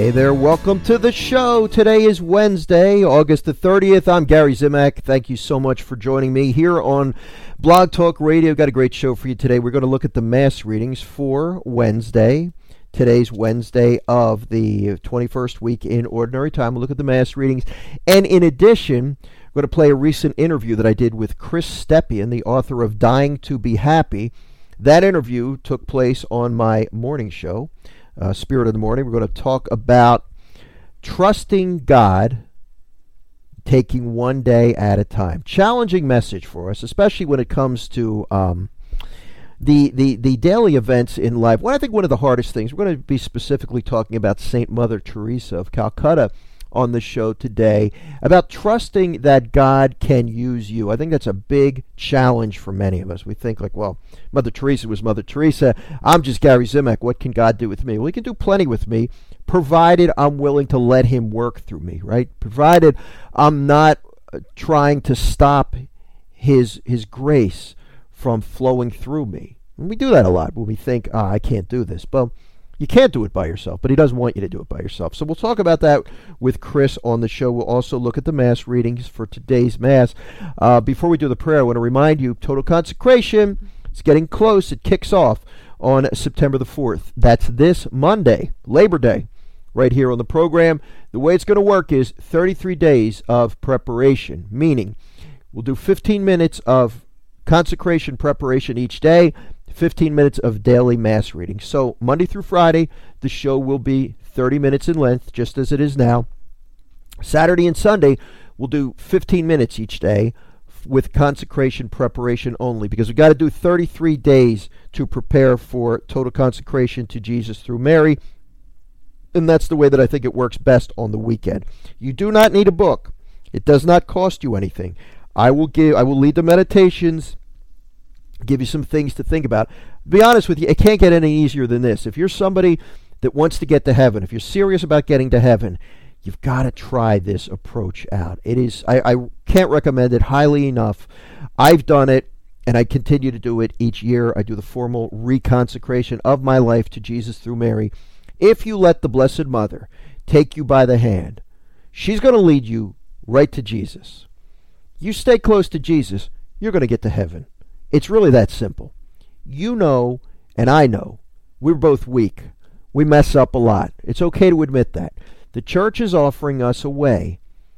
Hey there, welcome to the show. Today is Wednesday, August the 30th. I'm Gary Zimak. Thank you so much for joining me here on Blog Talk Radio. Got a great show for you today. We're going to look at the Mass readings for Wednesday. Today's Wednesday of the 21st week in Ordinary Time. We'll look at the Mass readings. And in addition, I'm going to play a recent interview that I did with Chris Stepien, the author of Dying to Be Happy. That interview took place on my morning show. Spirit of the Morning. We're going to talk about trusting God, taking one day at a time. Challenging message for us, especially when it comes to the daily events in life. I think one of the hardest things, we're going to be specifically talking about Saint Mother Teresa of Calcutta on the show today, about trusting that God can use you. I think that's a big challenge for many of us. We think like, well, Mother Teresa was Mother Teresa. I'm just Gary Zimak. What can God do with me? Well, he can do plenty with me, provided I'm willing to let him work through me, right? Provided I'm not trying to stop his grace from flowing through me. And we do that a lot when we think, I can't do this. Well, you can't do it by yourself, but he doesn't want you to do it by yourself. So we'll talk about that with Chris on the show. We'll also look at the Mass readings for today's Mass. Before we do the prayer, I want to remind you, Total Consecration, it's getting close. It kicks off on September the 4th. That's this Monday, Labor Day, right here on the program. The way it's going to work is 33 days of preparation, meaning we'll do 15 minutes of consecration preparation each day, 15 minutes of daily Mass reading. So Monday through Friday, the show will be 30 minutes in length, just as it is now. Saturday and Sunday, we'll do 15 minutes each day with consecration preparation only, because we've got to do 33 days to prepare for total consecration to Jesus through Mary. And that's the way that I think it works best on the weekend. You do not need a book. It does not cost you anything. I will lead the meditations, give you some things to think about. Be honest with you, it can't get any easier than this. If you're somebody that wants to get to heaven, if you're serious about getting to heaven, you've got to try this approach out. It is, I can't recommend it highly enough. I've done it, and I continue to do it each year. I do the formal reconsecration of my life to Jesus through Mary. If you let the Blessed Mother take you by the hand, she's going to lead you right to Jesus. You stay close to Jesus, you're going to get to heaven. It's really that simple. You know, and I know, we're both weak. We mess up a lot. It's okay to admit that. The church is offering us a way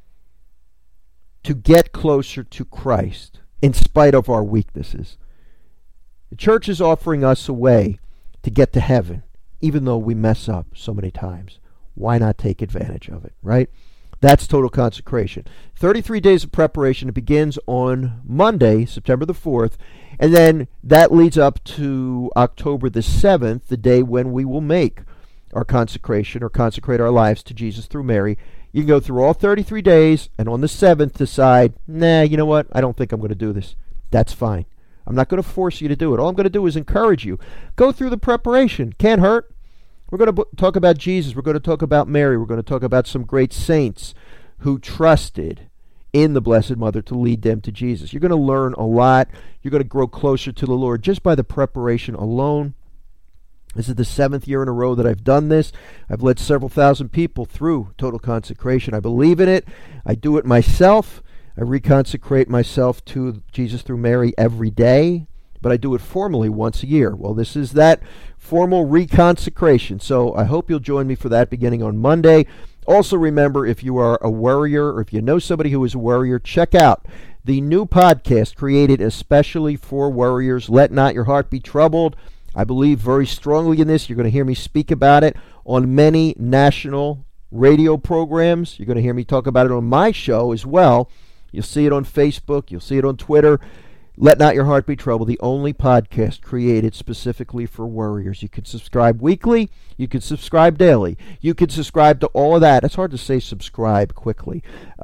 to get closer to Christ in spite of our weaknesses. The church is offering us a way to get to heaven, even though we mess up so many times. Why not take advantage of it, right? That's total consecration. 33 days of preparation. It begins on Monday, September the 4th, and then that leads up to October the 7th, the day when we will make our consecration or consecrate our lives to Jesus through Mary. You can go through all 33 days, and on the 7th decide, you know what? I don't think I'm going to do this. That's fine. I'm not going to force you to do it. All I'm going to do is encourage you. Go through the preparation. Can't hurt. We're going to talk about Jesus. We're going to talk about Mary. We're going to talk about some great saints who trusted in the Blessed Mother to lead them to Jesus. You're going to learn a lot. You're going to grow closer to the Lord just by the preparation alone. This is the 7th year in a row that I've done this. I've led several thousand people through total consecration. I believe in it. I do it myself. I reconsecrate myself to Jesus through Mary every day, but I do it formally once a year. Well, this is that formal reconsecration. So I hope you'll join me for that beginning on Monday. Also remember, if you are a worrier or if you know somebody who is a worrier, check out the new podcast created especially for worriers, Let Not Your Heart Be Troubled. I believe very strongly in this. You're going to hear me speak about it on many national radio programs. You're going to hear me talk about it on my show as well. You'll see it on Facebook. You'll see it on Twitter. Let Not Your Heart Be Troubled, the only podcast created specifically for worriers. You can subscribe weekly. You can subscribe daily. You can subscribe to all of that. It's hard to say subscribe quickly.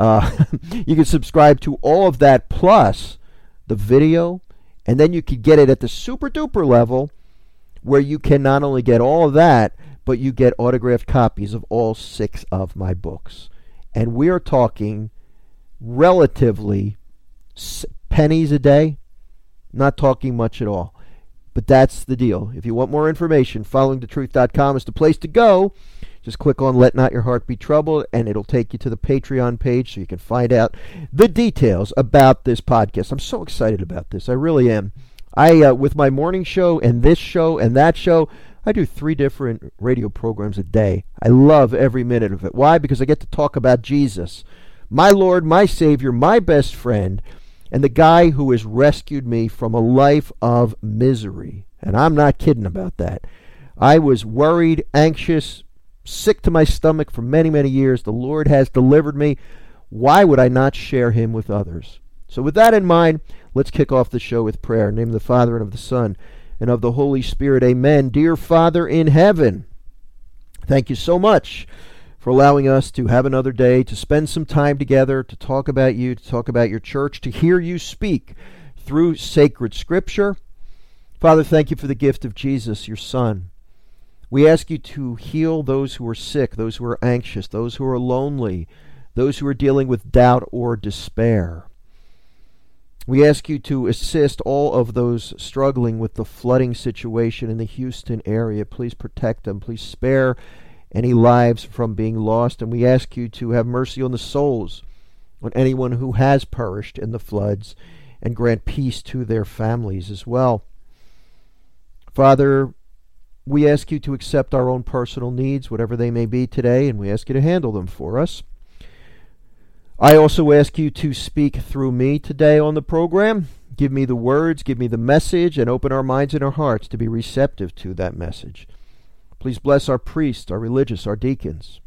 You can subscribe to all of that plus the video, and then you can get it at the super duper level where you can not only get all of that, but you get autographed copies of all 6 of my books. And we are talking relatively pennies a day. Not talking much at all. But that's the deal. If you want more information, followingthetruth.com is the place to go. Just click on Let Not Your Heart Be Troubled, and it'll take you to the Patreon page so you can find out the details about this podcast. I'm so excited about this. I really am. With my morning show and this show and that show, I do 3 different radio programs a day. I love every minute of it. Why? Because I get to talk about Jesus, my Lord, my Savior, my best friend, and the guy who has rescued me from a life of misery. And I'm not kidding about that. I was worried, anxious, sick to my stomach for many, many years. The Lord has delivered me. Why would I not share him with others? So with that in mind, let's kick off the show with prayer. In the name of the Father, and of the Son, and of the Holy Spirit. Amen. Dear Father in heaven, thank you so much for allowing us to have another day, to spend some time together, to talk about you, to talk about your church, to hear you speak through sacred scripture. Father, thank you for the gift of Jesus, your Son. We ask you to heal those who are sick, those who are anxious, those who are lonely, those who are dealing with doubt or despair. We ask you to assist all of those struggling with the flooding situation in the Houston area. Please protect them. Please spare any lives from being lost. And we ask you to have mercy on the souls, on anyone who has perished in the floods, and grant peace to their families as well. Father, we ask you to accept our own personal needs, whatever they may be today, and we ask you to handle them for us. I also ask you to speak through me today on the program. Give me the words, give me the message, and open our minds and our hearts to be receptive to that message. Please bless our priests, our religious, our deacons.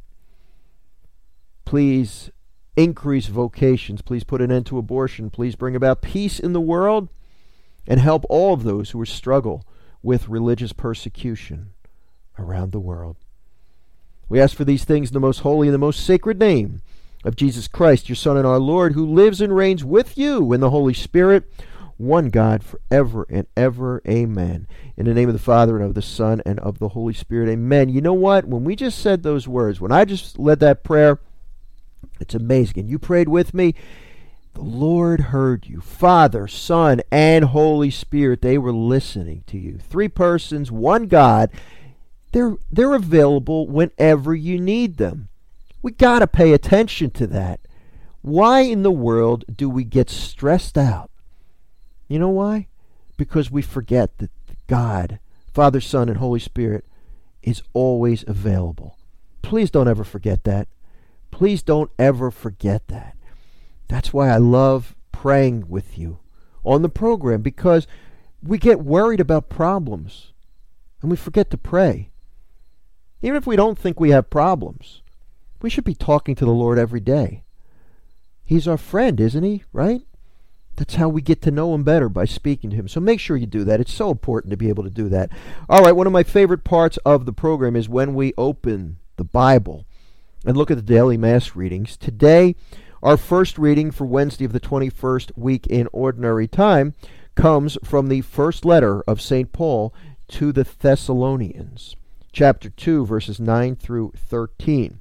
Please increase vocations. Please put an end to abortion. Please bring about peace in the world and help all of those who struggle with religious persecution around the world. We ask for these things in the most holy and the most sacred name of Jesus Christ, your Son and our Lord, who lives and reigns with you in the Holy Spirit, one God, forever and ever. Amen. In the name of the Father, and of the Son, and of the Holy Spirit. Amen. You know what? When we just said those words, when I just led that prayer, it's amazing. And you prayed with me. The Lord heard you. Father, Son, and Holy Spirit, they were listening to you. 3 persons, one God. They're available whenever you need them. We got to pay attention to that. Why in the world do we get stressed out? You know why? Because we forget that God, Father, Son, and Holy Spirit is always available. Please don't ever forget that. Please don't ever forget that. That's why I love praying with you on the program, because we get worried about problems and we forget to pray. Even if we don't think we have problems, we should be talking to the Lord every day. He's our friend, isn't he? Right? That's how we get to know him better, by speaking to him. So make sure you do that. It's so important to be able to do that. All right, one of my favorite parts of the program is when we open the Bible and look at the daily Mass readings. Today, our first reading for Wednesday of the 21st week in Ordinary Time comes from the first letter of St. Paul to the Thessalonians, chapter 2, verses 9 through 13.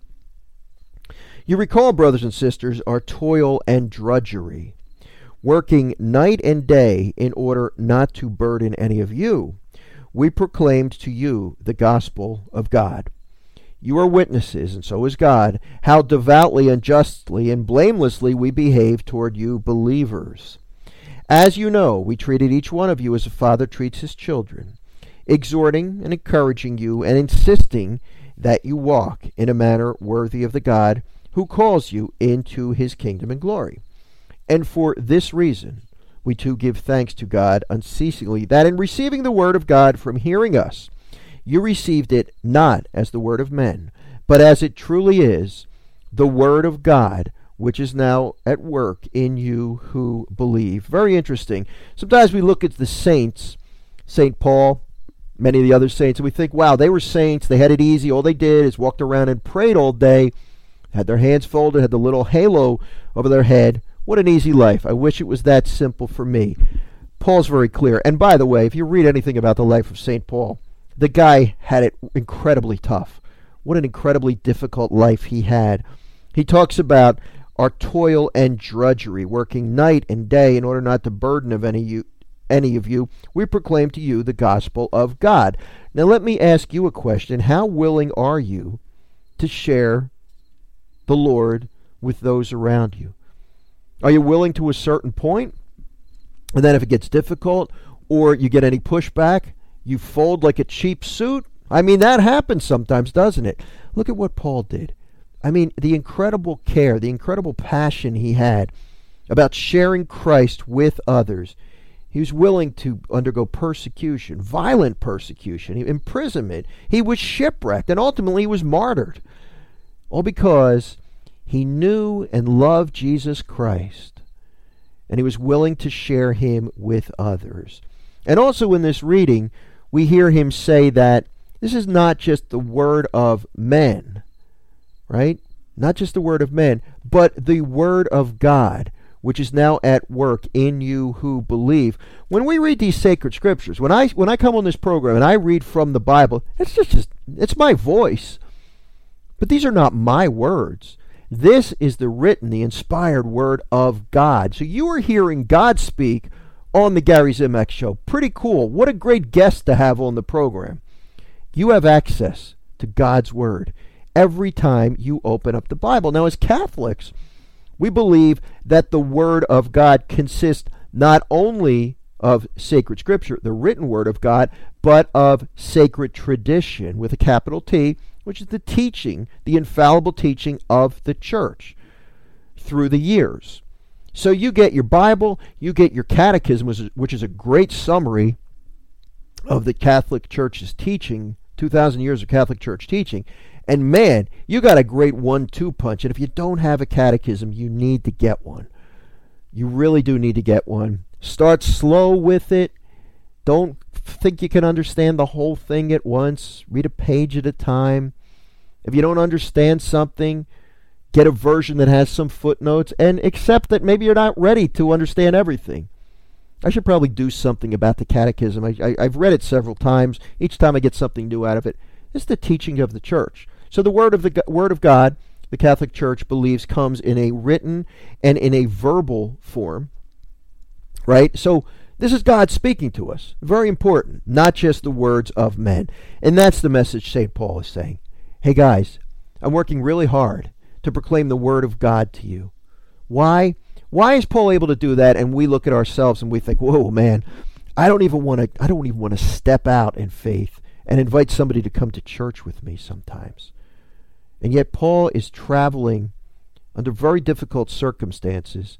You recall, brothers and sisters, our toil and drudgery, working night and day in order not to burden any of you. We proclaimed to you the gospel of God. You are witnesses, and so is God, how devoutly and justly and blamelessly we behave toward you believers. As you know, we treated each one of you as a father treats his children, exhorting and encouraging you and insisting that you walk in a manner worthy of the God who calls you into his kingdom and glory. And for this reason, we too give thanks to God unceasingly, that in receiving the word of God from hearing us, you received it not as the word of men, but as it truly is, the word of God, which is now at work in you who believe. Very interesting. Sometimes we look at the saints, St. Paul, many of the other saints, and we think, wow, they were saints, they had it easy, all they did is walked around and prayed all day, had their hands folded, had the little halo over their head. What an easy life. I wish it was that simple for me. Paul's very clear. And by the way, if you read anything about the life of St. Paul, the guy had it incredibly tough. What an incredibly difficult life he had. He talks about our toil and drudgery, working night and day in order not to burden of any of you. We proclaim to you the gospel of God. Now let me ask you a question. How willing are you to share the Lord with those around you? Are you willing to a certain point, and then if it gets difficult or you get any pushback, you fold like a cheap suit? I mean, that happens sometimes, doesn't it? Look at what Paul did. I mean, the incredible care, the incredible passion he had about sharing Christ with others. He was willing to undergo persecution, violent persecution, imprisonment. He was shipwrecked, and ultimately he was martyred. All because he knew and loved Jesus Christ, and he was willing to share him with others. And also in this reading, we hear him say that this is not just the word of men, right? Not just the word of men, but the word of God, which is now at work in you who believe. When we read these sacred scriptures, when I come on this program and I read from the Bible, it's my voice. But these are not my words. This is the written, the inspired word of God. So you are hearing God speak on the Gary Zimak Show. Pretty cool. What a great guest to have on the program. You have access to God's word every time you open up the Bible. Now, as Catholics, we believe that the word of God consists not only of sacred scripture, the written word of God, but of sacred tradition with a capital T, which is the teaching, the infallible teaching of the church through the years. So you get your Bible, you get your catechism, which is a great summary of the Catholic Church's teaching, 2,000 years of Catholic Church teaching. And man, you got a great 1-2 punch. And if you don't have a catechism, you need to get one. You really do need to get one. Start slow with it. Don't think you can understand the whole thing at once. Read a page at a time. If you don't understand something, get a version that has some footnotes and accept that maybe you're not ready to understand everything. I should probably do something about the catechism. I've read it several times. Each time I get something new out of it. It's the teaching of the church. So the word of God, the Catholic Church believes, comes in a written and in a verbal form, right? So this is God speaking to us. Very important, not just the words of men. And that's the message St. Paul is saying. Hey guys, I'm working really hard to proclaim the word of God to you. Why? Why is Paul able to do that? And we look at ourselves and we think, whoa, man, I don't even want to step out in faith and invite somebody to come to church with me sometimes. And yet Paul is traveling under very difficult circumstances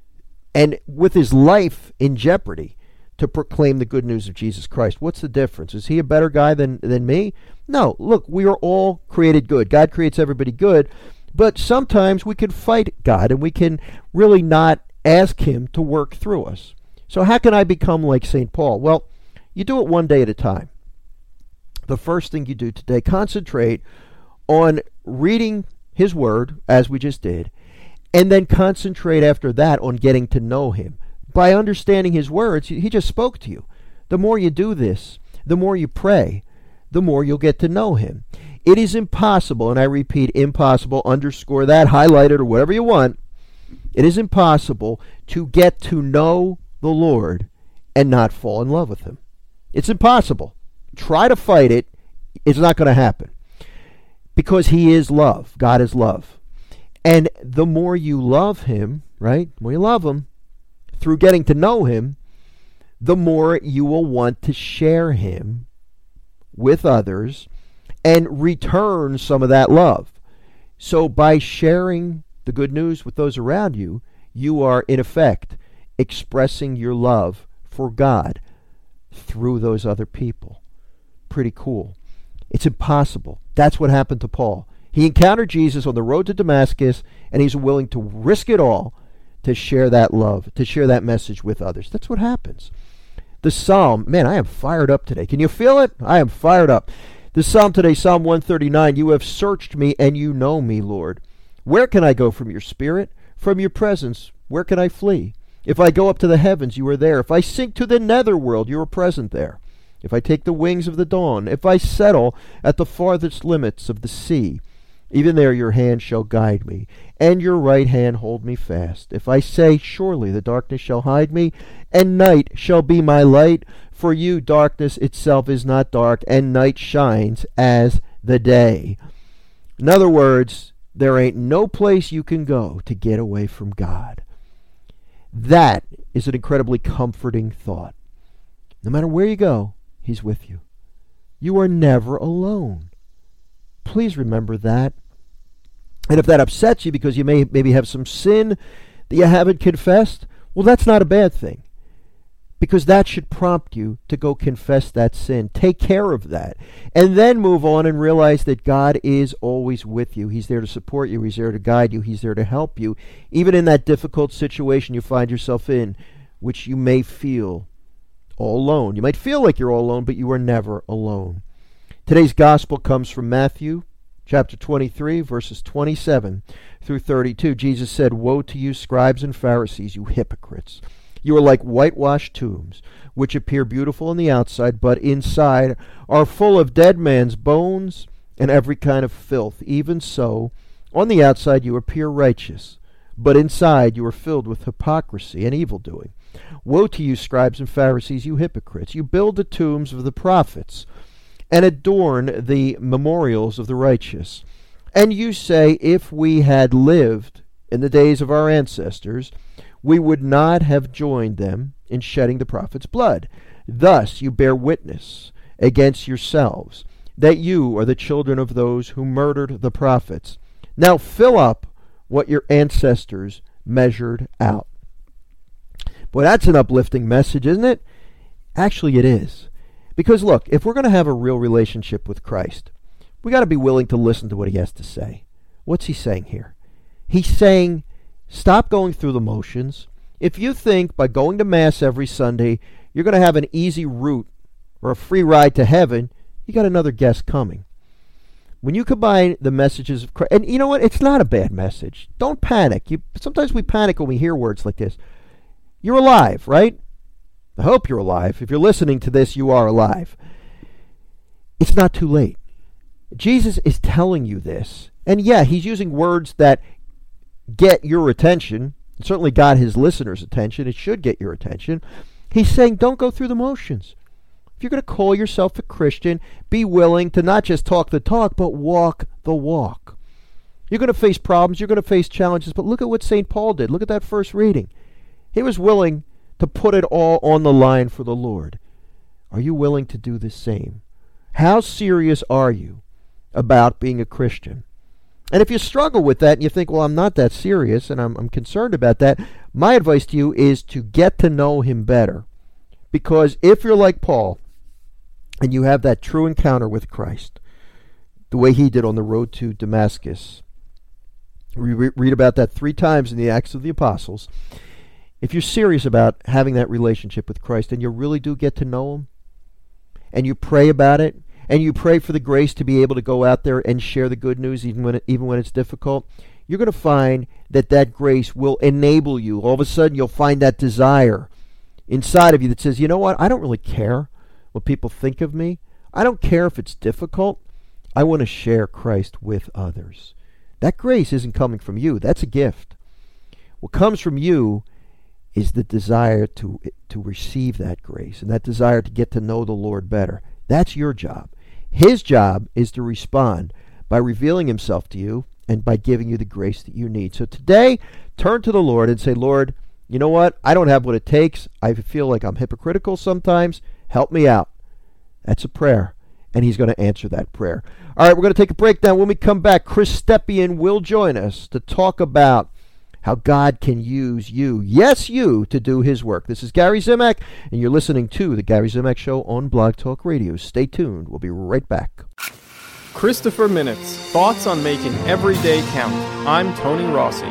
and with his life in jeopardy to proclaim the good news of Jesus Christ. What's the difference? Is he a better guy than me? No. Look, we are all created good. God creates everybody good. But sometimes we can fight God and we can really not ask him to work through us. So how can I become like St. Paul? Well, you do it one day at a time. The first thing you do today, concentrate on reading his word, as we just did, and then concentrate after that on getting to know him. By understanding his words, he just spoke to you. The more you do this, the more you pray, the more you'll get to know him. It is impossible, and I repeat, impossible, underscore that, highlight it, or whatever you want. It is impossible to get to know the Lord and not fall in love with him. It's impossible. Try to fight it. It's not going to happen. Because he is love. God is love. And the more you love him, right? The more you love him, through getting to know him, the more you will want to share him with others and return some of that love. So by sharing the good news with those around you, you are in effect expressing your love for God through those other people. Pretty cool. It's impossible. That's what happened to Paul. He encountered Jesus on the road to Damascus, and he's willing to risk it all to share that love, to share that message with others. That's what happens. The psalm, man, I am fired up today. Can you feel it? I am fired up. The psalm today, Psalm 139, you have searched me and you know me, Lord. Where can I go from your spirit? From your presence, where can I flee? If I go up to the heavens, you are there. If I sink to the netherworld, you are present there. If I take the wings of the dawn, if I settle at the farthest limits of the sea, even there your hand shall guide me, and your right hand hold me fast. If I say, surely the darkness shall hide me, and night shall be my light, for you darkness itself is not dark, and night shines as the day. In other words, there ain't no place you can go to get away from God. That is an incredibly comforting thought. No matter where you go, He's with you. You are never alone. Please remember that. And if that upsets you because you maybe have some sin that you haven't confessed, well, that's not a bad thing. Because that should prompt you to go confess that sin. Take care of that. And then move on and realize that God is always with you. He's there to support you. He's there to guide you. He's there to help you. Even in that difficult situation you find yourself in, which you may feel all alone. You might feel like you're all alone, but you are never alone. Today's gospel comes from Matthew chapter 23, verses 27 through 32. Jesus said, "Woe to you, scribes and Pharisees, you hypocrites! You are like whitewashed tombs, which appear beautiful on the outside, but inside are full of dead man's bones and every kind of filth. Even so, on the outside you appear righteous, but inside you are filled with hypocrisy and evildoing. Woe to you, scribes and Pharisees, you hypocrites! You build the tombs of the prophets and adorn the memorials of the righteous. And you say, if we had lived in the days of our ancestors, we would not have joined them in shedding the prophets' blood. Thus you bear witness against yourselves that you are the children of those who murdered the prophets. Now fill up what your ancestors measured out." Boy, that's an uplifting message, isn't it? Actually, it is. Because look, if we're going to have a real relationship with Christ, we got to be willing to listen to what He has to say. What's He saying here? He's saying, stop going through the motions. If you think by going to Mass every Sunday you're going to have an easy route or a free ride to heaven, you got another guest coming. When you combine the messages of Christ, and you know what? It's not a bad message. Don't panic. Sometimes we panic when we hear words like this. You're alive, right? I hope you're alive. If you're listening to this, you are alive. It's not too late. Jesus is telling you this. And yeah, He's using words that get your attention. It certainly got His listeners' attention. It should get your attention. He's saying, don't go through the motions. If you're going to call yourself a Christian, be willing to not just talk the talk, but walk the walk. You're going to face problems. You're going to face challenges. But look at what St. Paul did. Look at that first reading. He was willing to put it all on the line for the Lord. Are you willing to do the same? How serious are you about being a Christian? And if you struggle with that and you think, well, I'm not that serious and I'm concerned about that, my advice to you is to get to know Him better. Because if you're like Paul and you have that true encounter with Christ, the way he did on the road to Damascus, we read about that 3 times in the Acts of the Apostles. If you're serious about having that relationship with Christ and you really do get to know Him, and you pray about it, and you pray for the grace to be able to go out there and share the good news even when it's difficult, you're going to find that grace will enable you. All of a sudden, you'll find that desire inside of you that says, you know what, I don't really care what people think of me. I don't care if it's difficult. I want to share Christ with others. That grace isn't coming from you. That's a gift. What comes from you is the desire to receive that grace and that desire to get to know the Lord better. That's your job. His job is to respond by revealing Himself to you and by giving you the grace that you need. So today, turn to the Lord and say, Lord, you know what? I don't have what it takes. I feel like I'm hypocritical sometimes. Help me out. That's a prayer, and He's going to answer that prayer. All right, we're going to take a break now. When we come back, Chris Stepien will join us to talk about how God can use you, yes, you, to do His work. This is Gary Zimak, and you're listening to The Gary Zimak Show on Blog Talk Radio. Stay tuned. We'll be right back. Christopher Minutes, thoughts on making every day count. I'm Tony Rossi.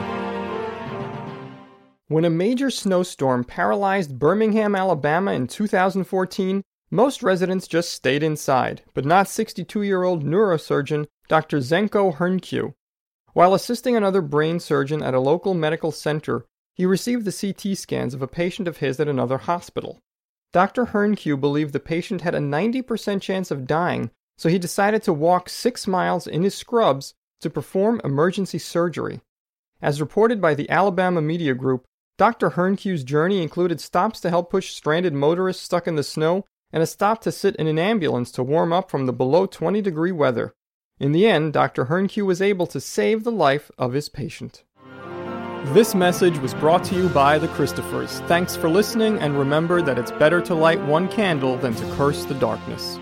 When a major snowstorm paralyzed Birmingham, Alabama in 2014, most residents just stayed inside, but not 62-year-old neurosurgeon Dr. Zenko Hernkyu. While assisting another brain surgeon at a local medical center, he received the CT scans of a patient of his at another hospital. Dr. Hernkyu believed the patient had a 90% chance of dying, so he decided to walk 6 miles in his scrubs to perform emergency surgery. As reported by the Alabama Media Group, Dr. Hernkyu's journey included stops to help push stranded motorists stuck in the snow and a stop to sit in an ambulance to warm up from the below 20-degree weather. In the end, Dr. Hernque was able to save the life of his patient. This message was brought to you by the Christophers. Thanks for listening, and remember that it's better to light one candle than to curse the darkness.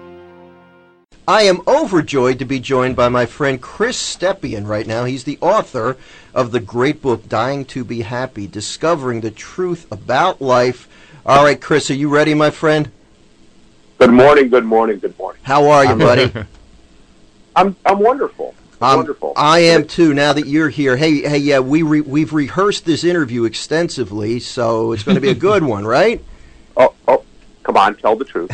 I am overjoyed to be joined by my friend Chris Stepien right now. He's the author of the great book, Dying to Be Happy, Discovering the Truth About Life. All right, Chris, are you ready, my friend? Good morning, good morning, good morning. How are you, buddy? I'm wonderful. Wonderful. I am too. Now that you're here, yeah, we've rehearsed this interview extensively, so it's going to be a good one, right? Oh, come on, tell the truth.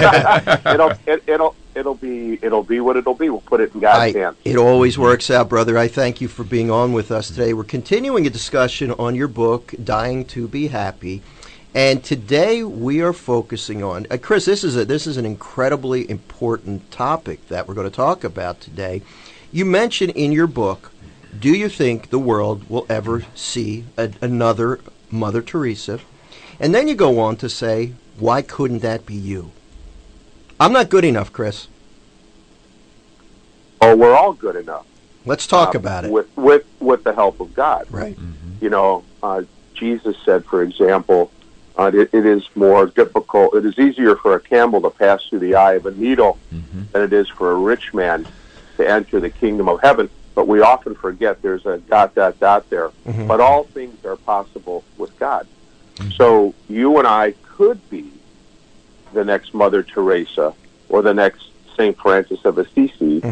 It'll be what it'll be. We'll put it in God's hands. It always works out, brother. I thank you for being on with us today. We're continuing a discussion on your book, Dying to Be Happy. And today we are focusing on, Chris, this is an incredibly important topic that we're going to talk about today. You mention in your book, do you think the world will ever see another Mother Teresa? And then you go on to say, why couldn't that be you? I'm not good enough, Chris. Oh, we're all good enough. Let's talk about it. With the help of God. Right. Mm-hmm. You know, Jesus said, for example, it is more difficult. It is easier for a camel to pass through the eye of a needle than it is for a rich man to enter the kingdom of heaven. But we often forget there's a ... there. Mm-hmm. But all things are possible with God. Mm-hmm. So you and I could be the next Mother Teresa or the next St. Francis of Assisi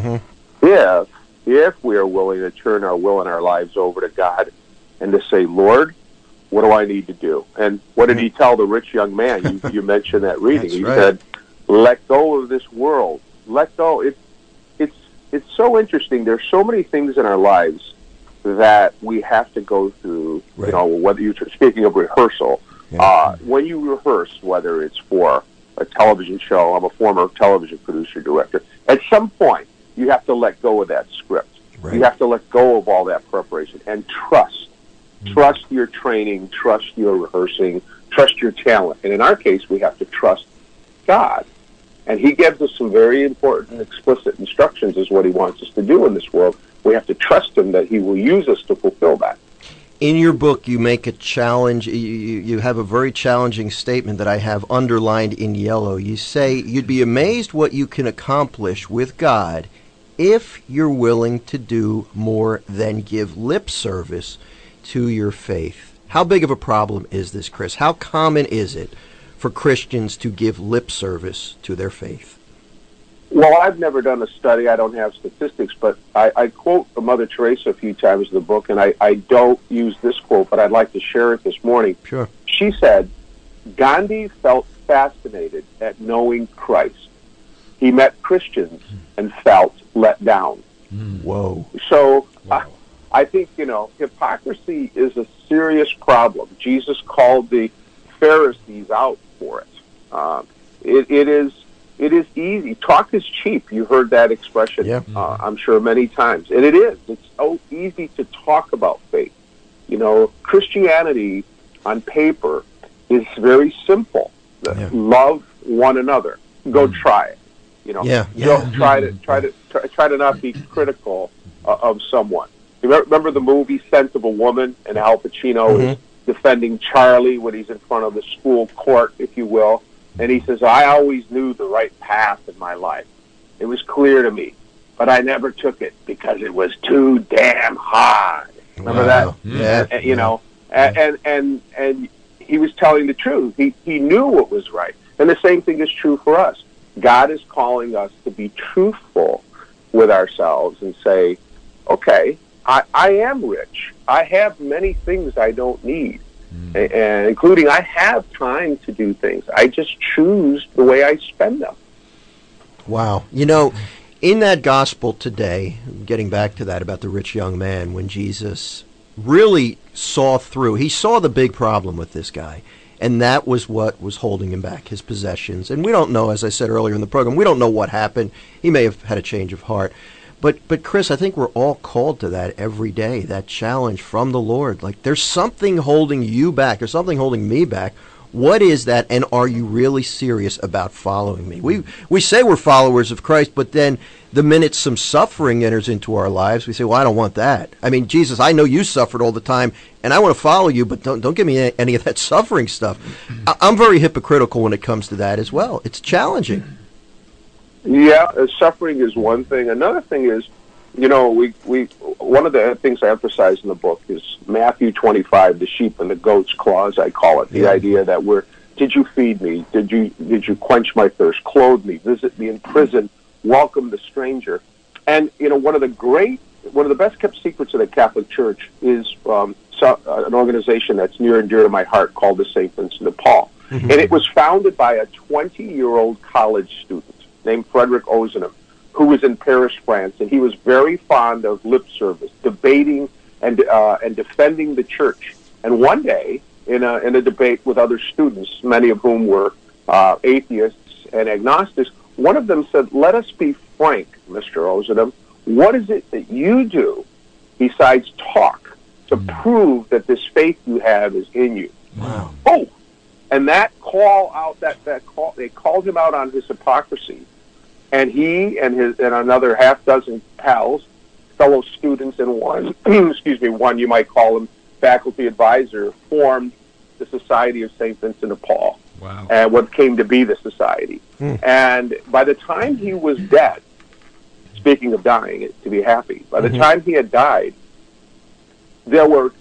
if we are willing to turn our will and our lives over to God and to say, Lord, what do I need to do? And what did he tell the rich young man? You mentioned that reading. He said, let go of this world. Let go. It's so interesting. There's so many things in our lives that we have to go through, you know, whether you're speaking of rehearsal. When you rehearse, whether it's for a television show, I'm a former television producer director, at some point you have to let go of that script. Right. You have to let go of all that preparation and trust. Trust your training, trust your rehearsing, trust your talent. And in our case, we have to trust God. And he gives us some very important and explicit instructions as what he wants us to do in this world. We have to trust him that he will use us to fulfill that. In your book, you make a challenge. You have a very challenging statement that I have underlined in yellow. You say, you'd be amazed what you can accomplish with God if you're willing to do more than give lip service to your faith. How big of a problem is this, Chris? How common is it for Christians to give lip service to their faith? Well, I've never done a study. I don't have statistics, but I quote Mother Teresa a few times in the book, and I don't use this quote, but I'd like to share it this morning. Sure. She said, Gandhi felt fascinated at knowing Christ. He met Christians and felt let down. Whoa. So I think, you know, hypocrisy is a serious problem. Jesus called the Pharisees out for it. It is easy. Talk is cheap. You heard that expression, I'm sure, many times. And it is. It's so easy to talk about faith. You know, Christianity on paper is very simple. Love one another. Go try it. You know, try to not be critical of someone. You remember the movie Scent of a Woman, and Al Pacino is defending Charlie when he's in front of the school court, if you will. And he says, I always knew the right path in my life. It was clear to me, but I never took it because it was too damn hard. Remember that? Yeah. And, you know, and he was telling the truth. He knew what was right. And the same thing is true for us. God is calling us to be truthful with ourselves and say, okay, I am rich. I have many things I don't need. And including I have time to do things. I just choose the way I spend them. Wow. You know, in that gospel today, getting back to that about the rich young man, when Jesus really saw through, he saw the big problem with this guy, and that was what was holding him back, his possessions. And we don't know, as I said earlier in the program, we don't know what happened. He may have had a change of heart. But Chris, I think we're all called to that every day, that challenge from the Lord. Like, there's something holding you back. There's something holding me back. What is that, and are you really serious about following me? We say we're followers of Christ, but then The minute some suffering enters into our lives, we say, well, I don't want that. I mean, Jesus, I know you suffered all the time, and I want to follow you, but don't give me any of that suffering stuff. I'm very hypocritical when it comes to that as well. It's challenging. Yeah, suffering is one thing. Another thing is, we one of the things I emphasize in the book is Matthew 25, the sheep and the goat's clause, I call it. The idea that did you feed me? Did you quench my thirst? Clothe me? Visit me in prison? Welcome the stranger? And one of the best kept secrets of the Catholic Church is an organization that's near and dear to my heart called the St. Vincent de Paul, and it was founded by a 20-year-old college student named Frederick Ozanam, who was in Paris, France, and he was very fond of lip service, debating and defending the church. And one day, in a debate with other students, many of whom were atheists and agnostics, one of them said, "Let us be frank, Mr. Ozanam. What is it that you do besides talk to prove that this faith you have is in you?" Wow. Oh, and that call out, they called him out on his hypocrisy. And he and another half dozen pals, fellow students, and one, one you might call him faculty advisor, formed the Society of St. Vincent de Paul. Wow. And what came to be the society. And by the time he was dead, speaking of dying, to be happy, by the time he had died, there were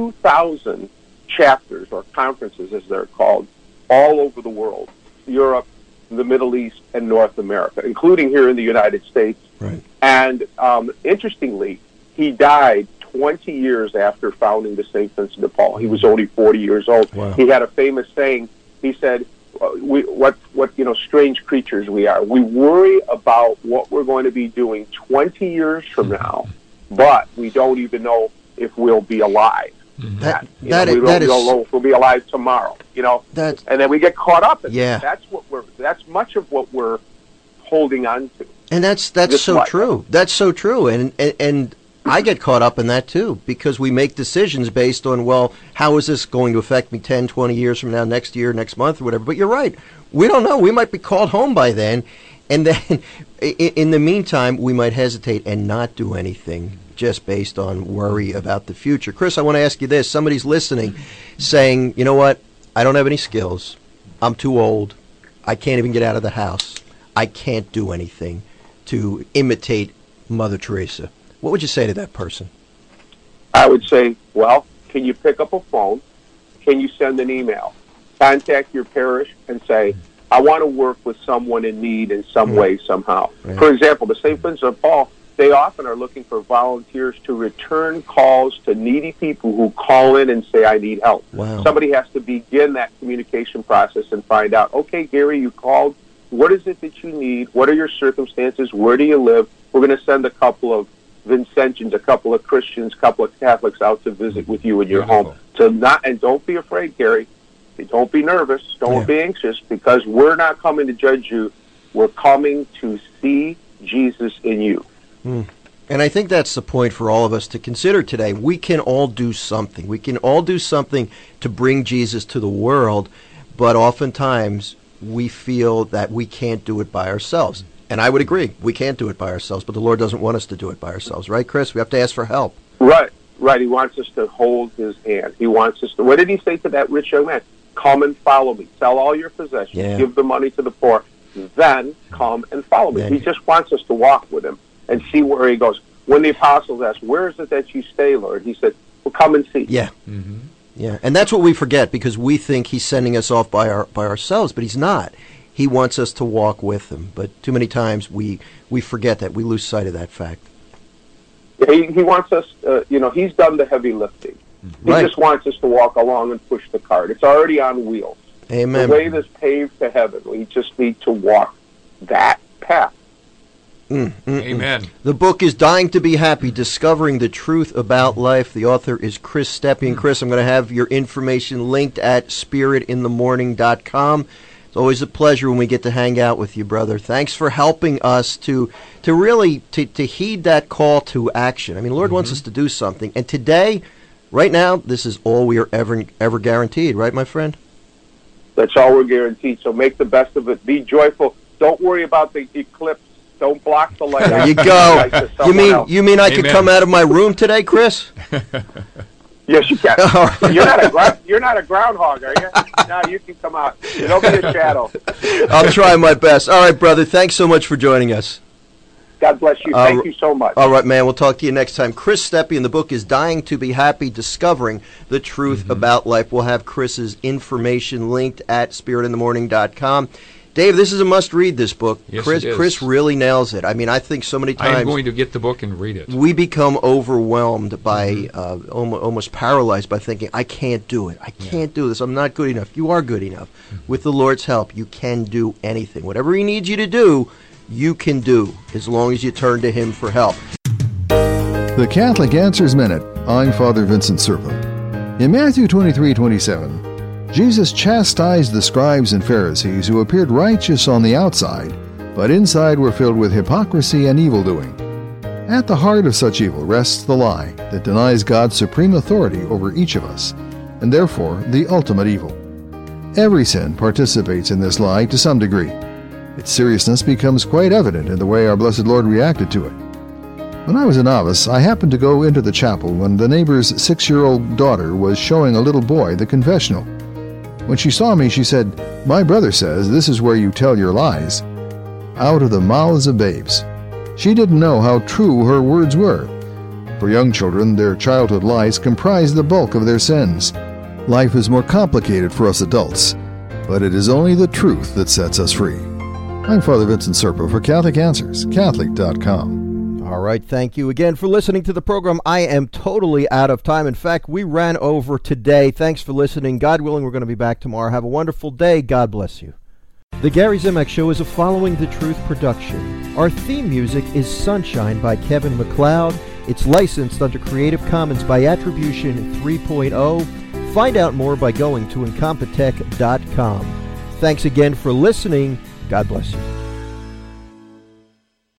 2,000 chapters or conferences, as they're called, all over the world, Europe, the Middle East, and North America, including here in the United States. Right. And interestingly, he died 20 years after founding the St. Vincent de Paul. He was only 40 years old. Wow. He had a famous saying. He said, what strange creatures we are. We worry about what we're going to be doing 20 years from now, but we don't even know if we'll be alive. We don't know if we'll be alive tomorrow. And then we get caught up in it. That's much of what we're holding on to. And that's so true. That's so true. And I get caught up in that too, because we make decisions based on, well, how is this going to affect me 10, 20 years from now, next year, next month, or whatever. But you're right. We don't know. We might be called home by then. And then in the meantime, we might hesitate and not do anything just based on worry about the future. Chris, I want to ask you this. Somebody's listening saying, you know what? I don't have any skills. I'm too old. I can't even get out of the house. I can't do anything to imitate Mother Teresa. What would you say to that person? I would say, well, can you pick up a phone? Can you send an email? Contact your parish and say, I want to work with someone in need in some way, somehow. Right. For example, the St. Vincent de Paul, they often are looking for volunteers to return calls to needy people who call in and say, I need help. Wow. Somebody has to begin that communication process and find out, okay, Gary, you called. What is it that you need? What are your circumstances? Where do you live? We're going to send a couple of Vincentians, a couple of Christians, a couple of Catholics out to visit with you in your home. And don't be afraid, Gary. Don't be nervous. Don't be anxious, because we're not coming to judge you. We're coming to see Jesus in you. And I think that's the point for all of us to consider today. We can all do something. We can all do something to bring Jesus to the world, but oftentimes we feel that we can't do it by ourselves. And I would agree, we can't do it by ourselves, but the Lord doesn't want us to do it by ourselves. Right, Chris? We have to ask for help. Right. He wants us to hold his hand. He wants us to... What did he say to that rich young man? Come and follow me. Sell all your possessions. Give the money to the poor. Then come and follow me. He just wants us to walk with him and see where he goes. When the apostles asked, where is it that you stay, Lord? He said, well, come and see. Yeah. Yeah, and that's what we forget, because we think he's sending us off by ourselves, but he's not. He wants us to walk with him. But too many times we forget that. We lose sight of that fact. He wants us, he's done the heavy lifting. He just wants us to walk along and push the cart. It's already on wheels. Amen. The way that's paved to heaven. We just need to walk that path. Amen. The book is Dying to Be Happy, Discovering the Truth About Life. The author is Chris Stepien. Chris, I'm going to have your information linked at spiritinthemorning.com. It's always a pleasure when we get to hang out with you, brother. Thanks for helping us to really heed that call to action. I mean, the Lord wants us to do something. And today, right now, this is all we are ever guaranteed. Right, my friend? That's all we're guaranteed. So make the best of it. Be joyful. Don't worry about the eclipse Don't block the light. There you go. You mean I could come out of my room today, Chris? Yes, you can. You're not a groundhog, are you? No, you can come out. Don't be a shadow. I'll try my best. All right, brother. Thanks so much for joining us. God bless you. Thank you so much. All right, man. We'll talk to you next time. Chris Stepien, the book is Dying to Be Happy, Discovering the Truth About Life. We'll have Chris's information linked at spiritinthemorning.com. Dave, this is a must-read, this book. Yes, Chris really nails it. I mean, I think so many times... I'm going to get the book and read it. We become overwhelmed by, almost paralyzed by thinking, I can't do it. I can't do this. I'm not good enough. You are good enough. With the Lord's help, you can do anything. Whatever He needs you to do, you can do, as long as you turn to Him for help. The Catholic Answers Minute. I'm Father Vincent Serpa. In Matthew 23:27, Jesus chastised the scribes and Pharisees who appeared righteous on the outside, but inside were filled with hypocrisy and evil-doing. At the heart of such evil rests the lie that denies God's supreme authority over each of us, and therefore the ultimate evil. Every sin participates in this lie to some degree. Its seriousness becomes quite evident in the way our blessed Lord reacted to it. When I was a novice, I happened to go into the chapel when the neighbor's 6-year-old daughter was showing a little boy the confessional. When she saw me, she said, "My brother says this is where you tell your lies." Out of the mouths of babes. She didn't know how true her words were. For young children, their childhood lies comprise the bulk of their sins. Life is more complicated for us adults, but it is only the truth that sets us free. I'm Father Vincent Serpa for Catholic Answers, Catholic.com. All right, thank you again for listening to the program. I am totally out of time. In fact, we ran over today. Thanks for listening. God willing, we're going to be back tomorrow. Have a wonderful day. God bless you. The Gary Zimak Show is a Following the Truth production. Our theme music is Sunshine by Kevin MacLeod. It's licensed under Creative Commons by Attribution 3.0. Find out more by going to Incompetech.com. Thanks again for listening. God bless you.